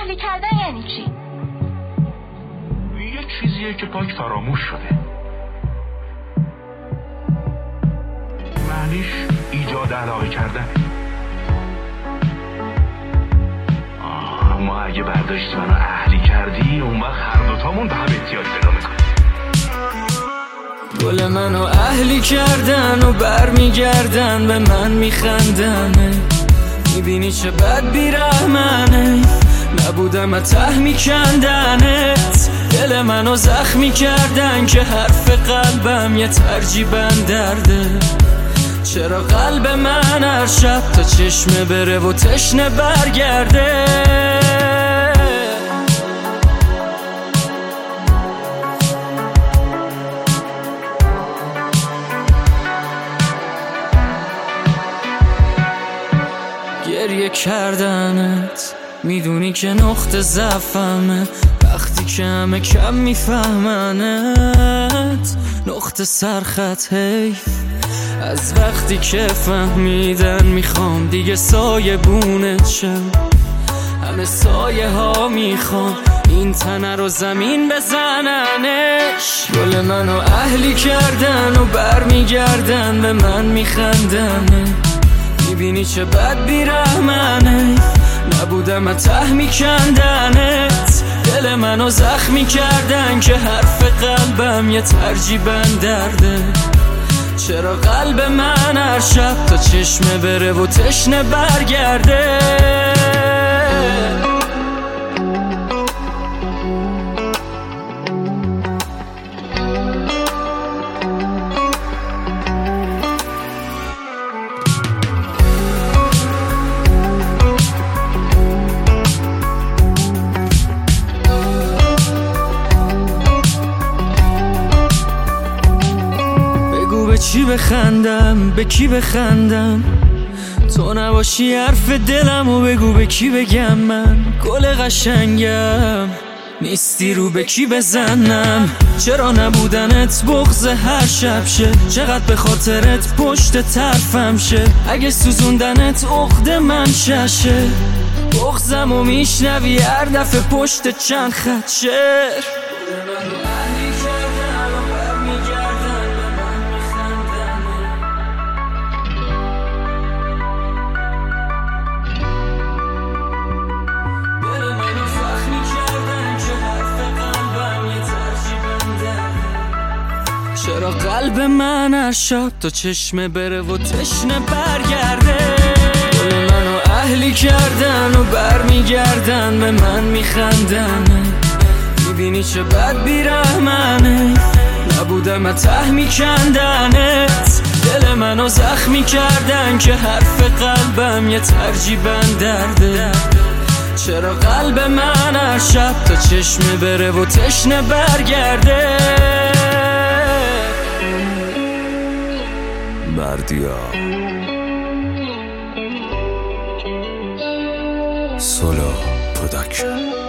اهلی کردن یعنی چی؟ یه چیزیه که پاک فراموش شده. معنیش ایجاد علاقه کردن. ما اگه برداشت منو اهلی کردی، اون وقت هر دوتامون به هم احتیاج پیدا میکنیم. گل منو اهلی کردن و برمیگردن به من میخندن. میبینی چه بد بیرحمنه، نبودم ته میکندنت. دل منو زخمی کردن که حرف قلبم یه ترجیبن درده. چرا قلب من هر شب تا چشمه بره و تشنه برگرده؟ گریه کردنت میدونی که نقطه ضعفمه، وقتی که همه کم میفهمنت. نقطه سرخط حیف از وقتی که فهمیدن میخوام دیگه سایه بونت شم. همه سایه ها میخوام این تنه رو زمین بزننش. گل منو اهلی کردن و برمیگردن به من میخندن. میبینی چه بد بیرحمنه، نبودم ته میکندنت. دل منو زخمی کردن که حرف قلبم یه ترجیبن درده. چرا قلب من هر شب تا چشمه بره و تشنه برگرده؟ به چی بخندم، به کی بخندم؟ تو نباشی حرف دلم و بگو به کی بگم من گل قشنگم. نیستی رو به کی بزنم؟ چرا نبودنت بغض هر شب شه؟ چقدر به خاطرت پشت طرفم شه؟ اگه سوزوندنت عقد من ششه، بغضم و میشنوی هر دفعه پشت چند خط شعر. چرا قلب من هر شب تا چشمه بره و تشنه برگرده؟ گل منو اهلی کردن و برمیگردن به من میخندن. میبینی چه بد بیرحمنه، نبودم ته میکندنت. دل منو زخمی کردن که حرف قلبم یه ترجیبن درده. چرا قلب من هر شب تا چشمه بره و تشنه برگرده؟ بردیا سولو پروداکشن.